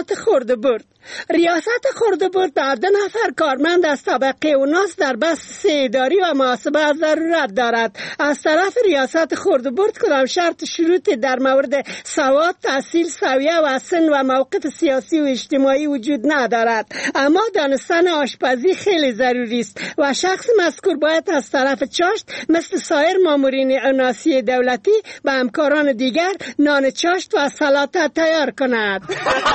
ریاست خرده‌برد. ریاست خرده‌برد به 2 نفر کارمند از طبقه اوناس در بست اداری و محاسبه ضرورت دارد. از طرف ریاست خرده‌برد کدام شرط شروطی در مورد سواد، تحصیل، سویه و سن و موقف سیاسی و اجتماعی وجود ندارد، اما دانستن آشپزی خیلی ضروری است و شخص مذکور باید از طرف چاشت مثل سایر مامورین اناسی دولتی به همکاران دیگر نان چاشت و سالاد تیار کند.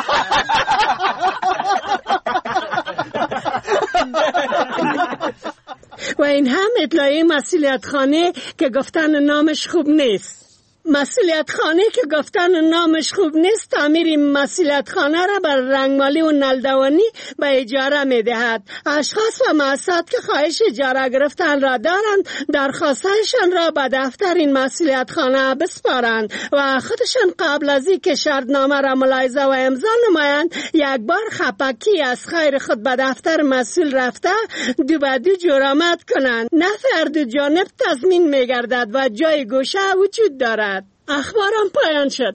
و این هم اطلاعیه مسئولیت خانه که گفتن نامش خوب نیست. مسئولیت خانه که گفتن نامش خوب نیست تعمیر مسئولیت خانه را بر رنگمالی و نلدوانی به اجاره می دهد. اشخاص و مؤسسات که خواهش اجاره گرفتن را دارند درخواستشان را به دفتر این مسئولیت خانه بسپارند و خودشان قبل از اینکه شرطنامه را ملاحظه و امضا نمایند یک بار خپکی از خیر خود به دفتر مسئول رفته 2 به 2 جرامت کنند. نفع دو جانب تضمین می گردد و جای گوشه وجود دارد. اخبارم پایان شد.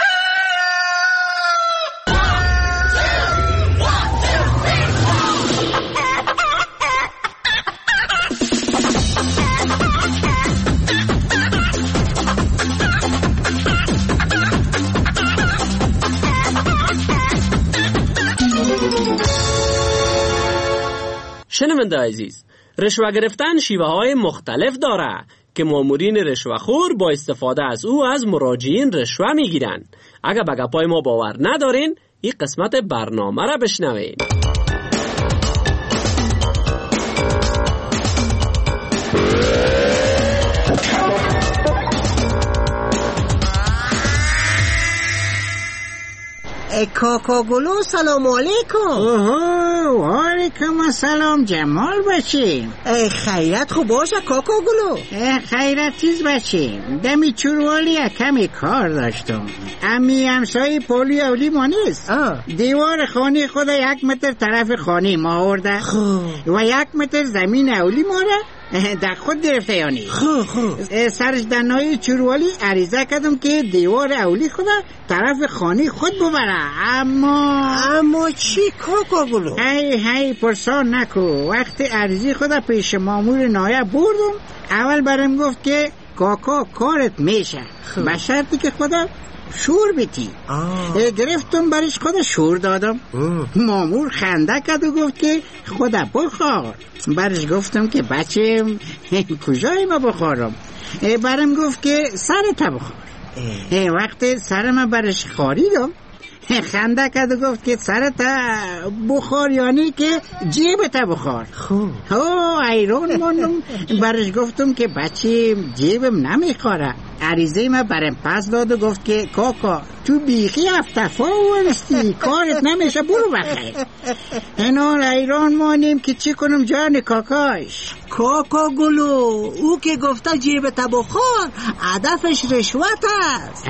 شنونده عزیز، رشوه گرفتن شیوه های مختلف داره که مامورین رشوه‌خور با استفاده از او از مراجعین رشوه میگیرن. اگه به گپای ما باور ندارین این قسمت برنامه را بشنوین. کاکاگلو سلام علیکم. و علیکم السلام جمال بچیم. خیرت خوب باشه کاکاگلو. خیرت چیز بچیم. دمی چوروالی کمی کار داشتم. امی همسایی پولی اولی ما نیست. دیوار خانه خود 1 متر طرف خانه ما آورده و 1 متر زمین اولی ما را در خود گرفته یعنی. سرش دنهای چوروالی عریضه کردم که دیوار اولی خود طرف خانه خود ببره. اما چی کاکاگلو؟ هی پرسان نکو. وقتی عریضی خود پیش مامور نایب بردم اول برم گفت که کاکا کارت میشه به شرطی که خدا شور بیتی. گرفتم برش خدا شور دادم. مامور خنده کرد و گفت که خدا بخور. برش گفتم که بچه کجای ما بخورم؟ برم گفت که سرت بخور. وقت سرم برش خاریدم خنده کرد و گفت که سرت بخور یعنی که جیبت بخور. ایران ماندم. برش گفتم که بچه جیبم نمیخوره. عریضه ما برم پس داد و گفت که کاکا تو بیخی افتفا ورستی کارت نمیشه برو بخیر. اینال ایران مانیم که چی کنم جان کاکاش. کاکاگلو او که گفته جیبت بخور هدفش رشوت است.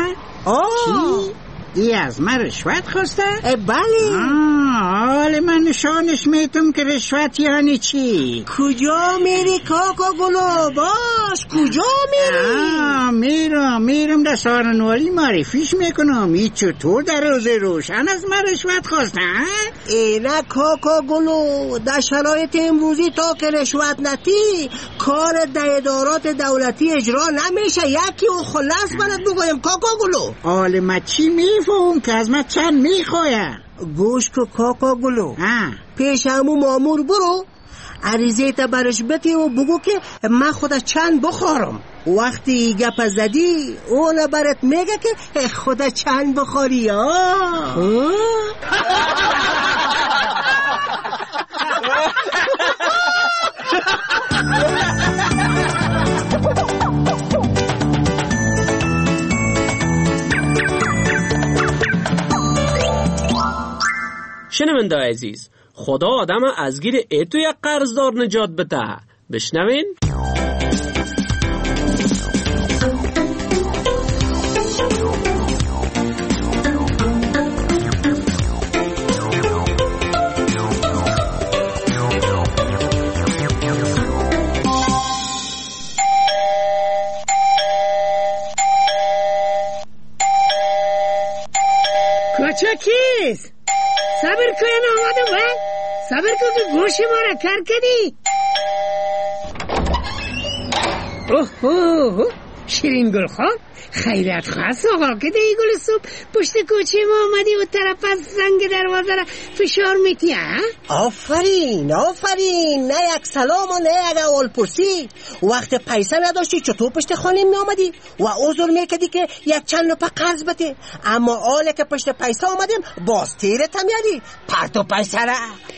چی؟ ای از من رشوت خواسته؟ بله. حال من نشانش میتم که رشوت یعنی چی. کجا میری کاکاگلو؟ باش کجا میری؟ میرم در سارنوالی معرفیش میکنم. ای چطور در روز روشن از من رشوت خواسته؟ نه کاکاگلو در شرایط امروزی تا که رشوت نتی کار در ادارات دولتی اجرا نمیشه. یکی و خلاص برات بگویم کاکاگلو. حال من چی میفهم که از من چند میخوایم؟ گوش که کاکاگلو پیش همون مامور برو عریضه تا برش بتی و بگو که من خدا چند بخورم. وقتی گپ زدی اون برات میگه که خدا چند بخوری. شنونده عزیز، خدا آدم از گیر ایتو یک قرضدار نجات بده. بشنوین. کوچکیست صبر کن آمدم و صبر کن که گوش ما را کر کردی. اوه شیرین گل خواه خیرت خواست آقا که دی گل صبح پشت کوچه ما آمدی و طرف از زنگ دروازه را فشار میتی ها؟ آفرین نه یک سلام و نه یک اول پرسی. وقت پیسه نداشتی چطور پشت خانه می آمدی و عذر میکردی که یک چند نوپه قرض بده، اما آله که پشت پیسه آمدیم باز تیرت هم یادی پرتو پیسه را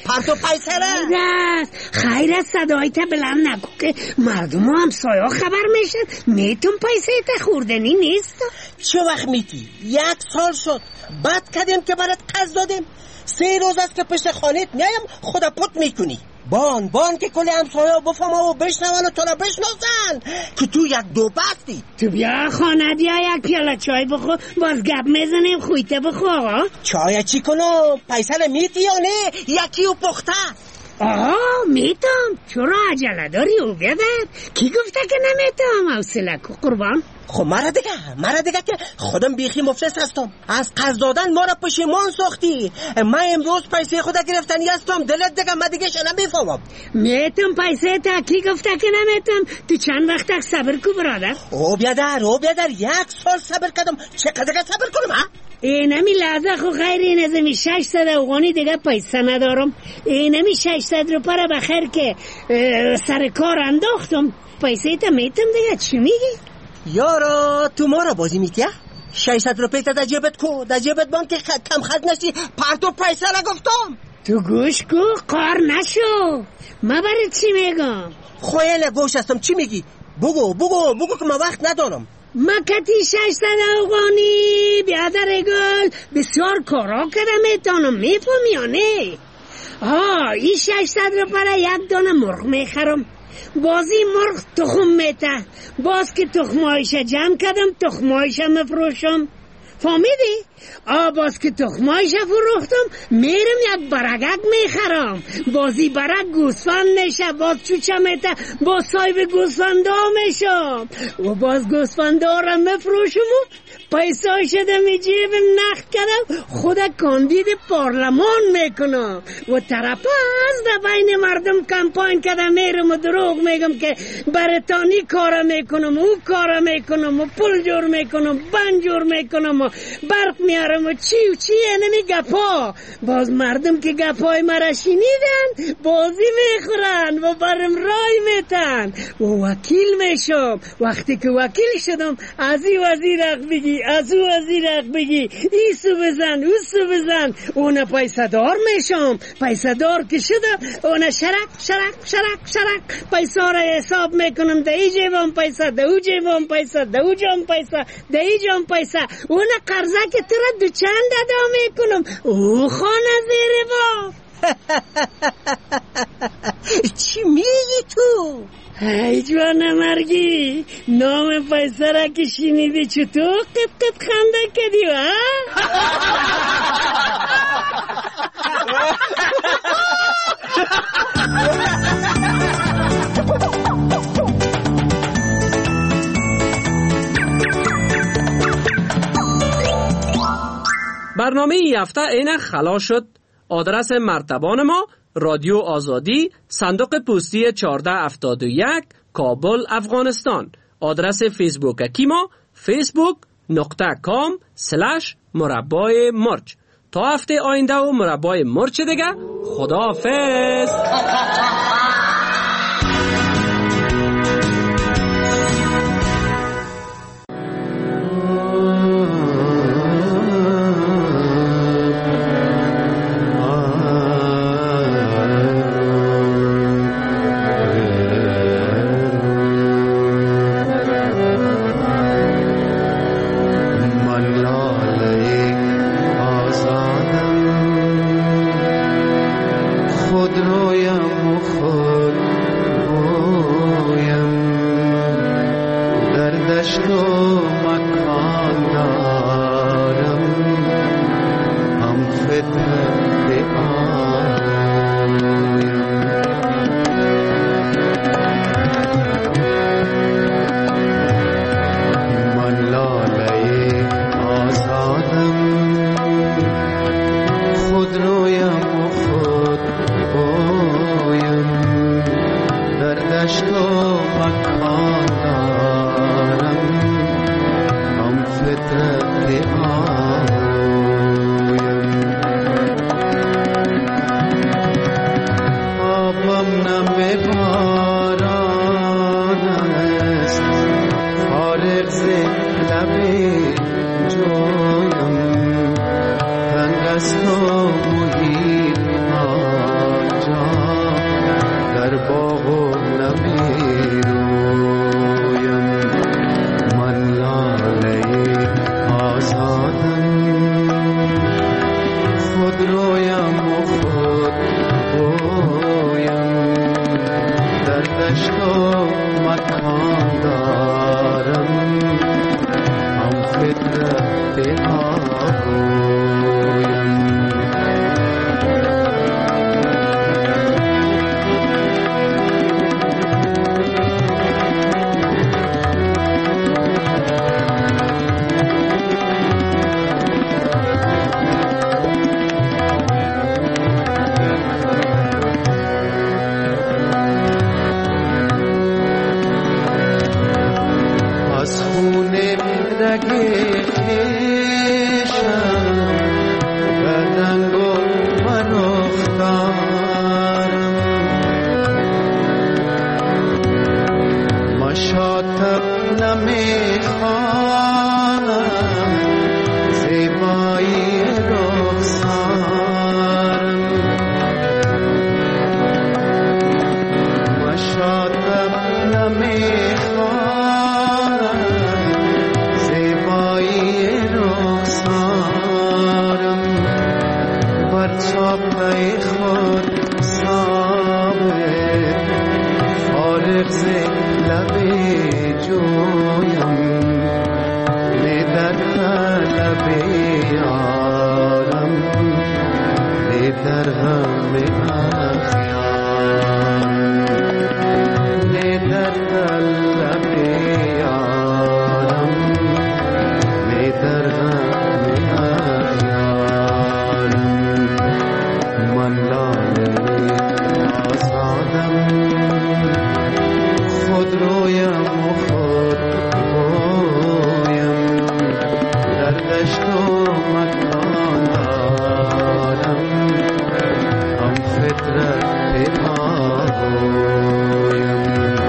خیرت صدای تا بلند نگو که مردم هم سایا خبر میشن. میتون پیسه تا خوردنی نیست. چه وقت میتی؟ 1 سال شد بعد کردیم که برات قرض دادیم. 3 روز است که پشت خانت میایم خدا پت میکنی. بان که کلی همسایا بفهمه و بشنون و تو را بشناسن که تو یک دو بستی. تو بیا خانه بیا یک پیاله چای بخور باز گپ میزنیم. خویته بخور آقا. چای چی کنم؟ پیسه را میتی یا نه؟ یکی و پخته. آها میتم. چرا عجله داری او بیادر؟ کی گفته که نمیتم؟ حوصله کو قربان. خب مرا دیگه که خودم بیخی مفلس هستم. از قرض دادن ما را پشیمان ساختی. من امروز پیسه خود گرفتنی هستم. دلت دیگه من دیگه شنم میفهمم. میتم پیسه تا کی گفته که نمیتم؟ تو چند وقت تک صبر کو برادر؟ او بیادر 1 سال صبر کردم. چقدر صبر کنم ها؟ اینمی لحظه خو خیر این ازمی 600 افغانی دیگه پیسه ندارم. اینمی 600 روپا را بخیر که سر کار انداختم. پیسه تا میتم دیگه. چی میگی؟ یارا تو ما را بازی میتی؟ 600 روپیه تا در جیبت بان که کم خرج نشی. پرتو پیسه را گفتم. تو گوش کو قار نشو. ما برای چی میگم؟ خویل گوش هستم. چی میگی؟ بگو که ما وقت ندارم. مکتی 600 افغانی بیادر گل بسیار کارا کردم. میتونم میفهم یا نه؟ این 600 روپا 1 دانه مرغ میخرم. بازی مرغ تخم میته. باز که تخمایش جمع کردم تخمایش مفروشم. فهمیدی؟ باز که تخمایش فروختم میرم یک برگک میخرم. بازی برگ گوسفند میشه. باز چوچه میته باز صاحب گوسفندا میشم و باز گوسفندا را مفروشم و پیسه شده می جیبم نخ کردم. خدا کاندید پارلمان میکنم و طرف از در بین مردم کمپاین کردم. میرم و دروغ میگم که برتانی کارا میکنم و کارا میکنم و پول جور میکنم بند جور میکنم و برق میارم و چی نمی گپا. باز مردم که گپای مرا شنیدن بازی میخورن و برم رای میتن و وکیل میشم. وقتی که وکیل شدم از این وزیر حق بگی از او وزیر حق بگی ایسو بزن اوسو بزن اون پیسه دار میشم. پیسه دار که شدم اون شرک پیسه را حساب میکنم. ده ای جیبم پیسه ده او جیبم پیسه ده او جام پیسه ده ای جام پیسه. اون قرضه که تو را دو چند ادا میکنم. او خانه زیر باب. چی میگی تو؟ ای جوان مرگی نام پیسه را که شنیدی چطور قط خنده کردی ها؟ برنامه این هفته اینه خلاص شد. آدرس مرتبان ما رادیو آزادی صندوق پستی 1471 کابل افغانستان. آدرس فیسبوک ما facebook.com/مربای مرچ. تا هفته آینده و مربای مرچ دیگه. خداحافظ. خود رو و محیط آنجا در باغ و نمیرویم من لاله آزادم خود رویم و خود بویم در دشت و مکان دارم هم فطرت آگویم از خون رگ خویشم بدنگ و فرخ دارم مشاطب نمیخوانم زیبایی رخسارم مشاطب نمیخوانم زیبایی رخسارم بر چاپه خود ثابت فارغ ز لب جویم نه در طلب یارم نه در غم اخیارم نه در طلب یارم نه در غم اخیارم من لاله آزادم خود رویم و خود بویم در دشت و مکان دارم هم فطرت آگویم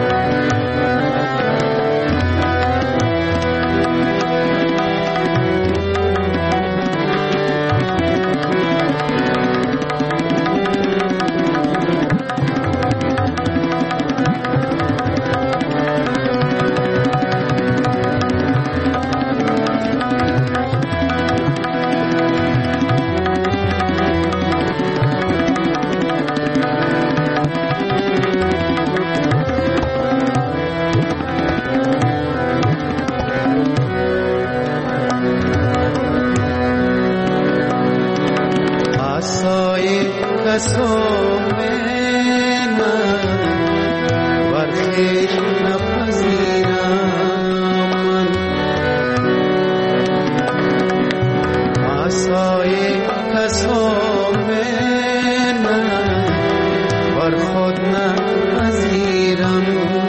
عصای کسوم من ورخیش نپذیرم من عصای کسوم من ور خود نپذیرم